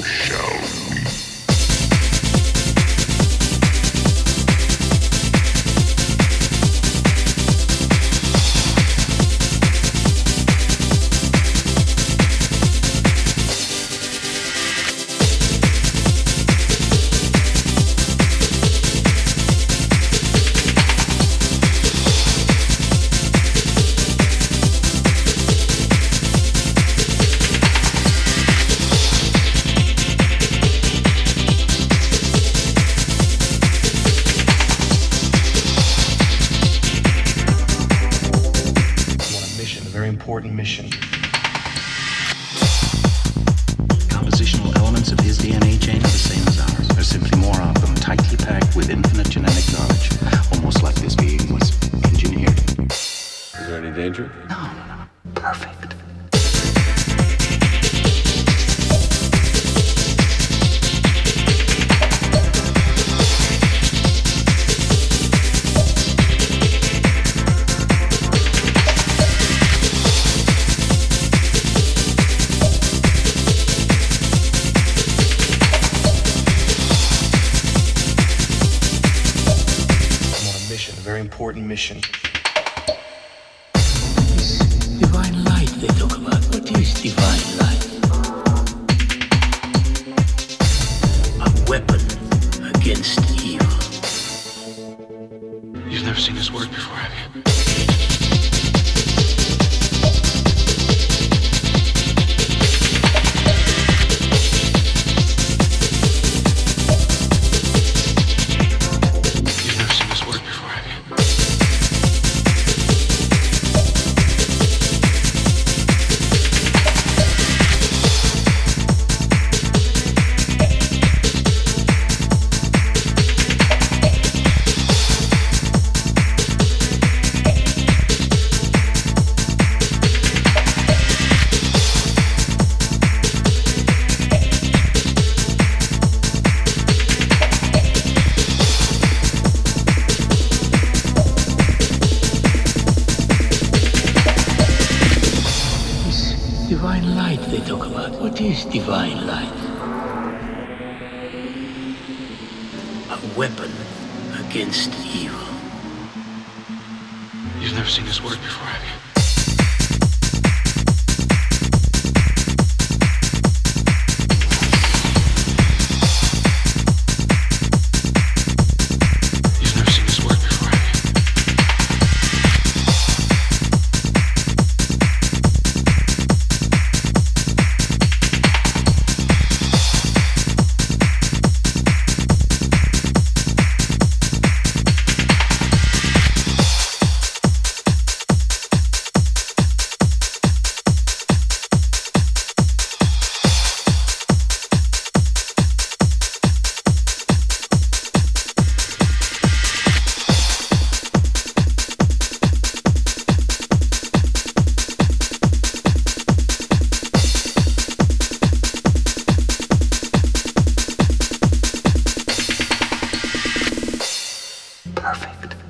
important mission. Compositional elements of his DNA chain are the same as ours. There's simply more of them, tightly packed with infinite genetic knowledge, almost like this being was engineered. Is there any danger? No. Perfect. Important mission. Divine light they talk about. What is divine light? A weapon against evil. You've never seen this word before, have you? Divine light they talk about. What is divine light? A weapon against evil. You've never seen this word before, have you? Perfect.